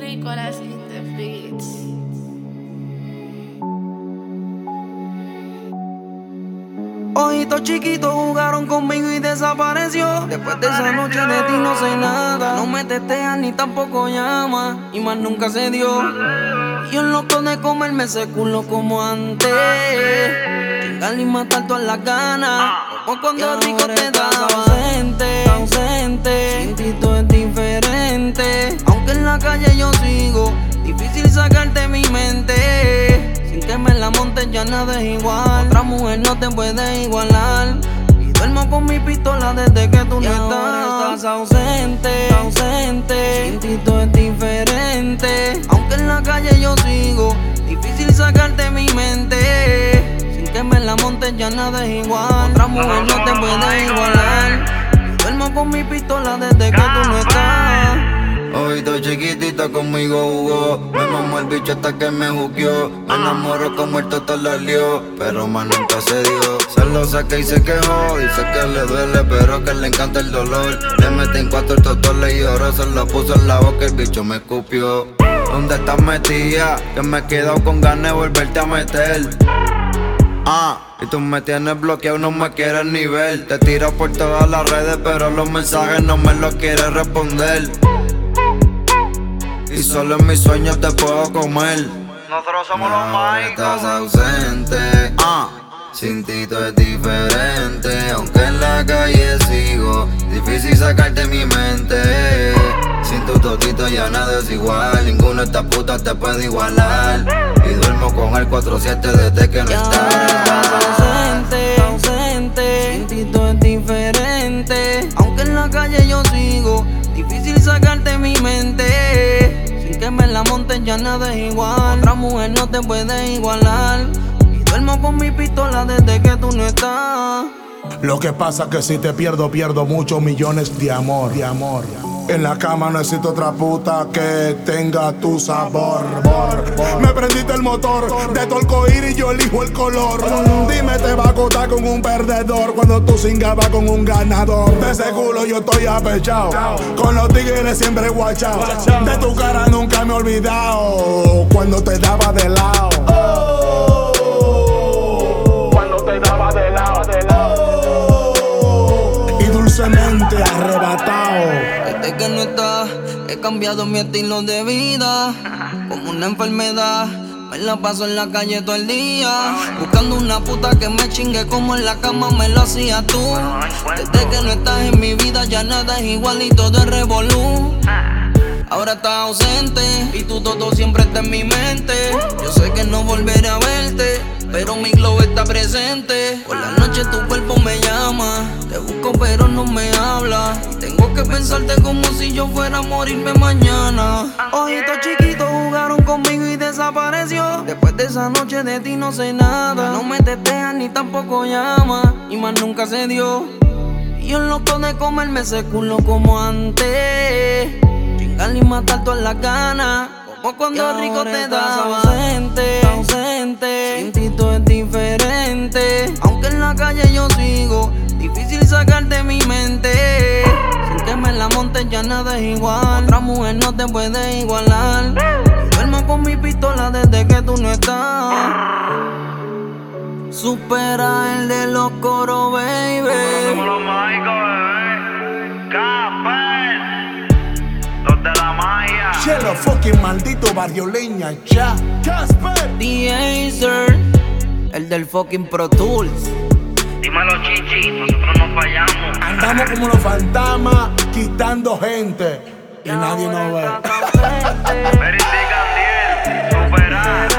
Nicolas in the beats. Ojitos chiquitos jugaron conmigo y desapareció. Después de esa noche de ti no sé nada. No me testeas ni tampoco llamas, y más nunca se dio. Y yo loco de comerme ese culo como antes. Chingar y matar todas las ganas, como cuando rico te daba. Ausente, sin ti todo es diferente. Aunque en la calle yo sigo, difícil sacarte mi mente. Sin que me la montes ya nada es igual. Otra mujer no te puede igualar. Y duermo con mi pistola desde que tú no estás. Ausente, sin ti todo es diferente. Aunque en la calle yo sigo, difícil sacarte mi mente. Sin que me la montes ya nada es igual. Otra mujer no te puede igualar. Y duermo con mi pistola desde que tú no estás. Ojito chiquitito conmigo jugó. Me mamó el bicho hasta que me juqueó. Me enamoró como el toto lo lió, pero más nunca se dio. Se lo saqué y se quejó. Dice que le duele, pero que le encanta el dolor. Le metí en 4 el toto, le lloró. Se lo puso en la boca, el bicho me escupió. ¿Dónde estás metida? Que me he quedado con ganas de volverte a meter. Y tú me tienes bloqueado, no me quieres ni ver. Te tiro por todas las redes, pero los mensajes no me los quieres responder. Y solo en mis sueños te puedo comer. Nosotros somos los mágicos. Estás ausente, sin ti todo es diferente. Aunque en la calle sigo, difícil sacarte mi mente. Sin tu totito ya nada es igual. Ninguna de estas putas te puede igualar. Y duermo con el 4-7 desde que no estás. Ausente, sin ti todo es diferente. Aunque en la calle yo sigo, difícil sacarte mi mente. Sin que me la montes ya nada es igual. Otra mujer no te puede igualar. Y duermo con mi pistola desde que tú no estás. Lo que pasa que si te pierdo, pierdo muchos millones de amor. En la cama necesito otra puta que tenga tu sabor. Me prendiste el motor de tu arcoíris y yo elijo el color. Dime, te va a acotar con un perdedor cuando tú cingabas con un ganador. De ese culo yo estoy apechado, con los tigres siempre guachao. De tu cara nunca me he olvidado cuando te daba de lado. Cuando te daba de lado. Y dulcemente arrebatado. Desde que no estás, he cambiado mi estilo de vida. Como una enfermedad, me la paso en la calle todo el día. Buscando una puta que me chingue como en la cama me lo hacías tú. Desde que no estás en mi vida ya nada es igual y todo es revolú. Ahora estás ausente y tu todo siempre está en mi mente. Yo sé que no volveré a verte, pero mi glow está presente. Por la noche tu cuerpo me llama, te busco pero no me habla. Tengo que pensarte como si yo fuera a morirme mañana. Ojitos chiquitos jugaron conmigo y desapareció. Después de esa noche de ti no sé nada. No me testeas ni tampoco llamas, y más nunca se dio. Y yo loco de comerme ese culo como antes. Chingar y matar todas las ganas, como cuando rico te daba. Ausente, sin ti todo es diferente. Aunque en la calle yo sigo, difícil sacarte mi mente. Sin que me la montes ya nada es igual. Otra mujer no te puede igualar. Y duermo con mi pistola desde que tú no estás. Supera el de los coros, baby. Somos los mágicos, bebé. Casper, los de la magia. Cielo fucking maldito barrio leña, ya. Casper. The Acer, el del fucking Pro Tools. Dímelo, chichi, nosotros no fallamos. Andamos como los fantasmas quitando gente y nadie nos ve. Verifica, Diel, superar.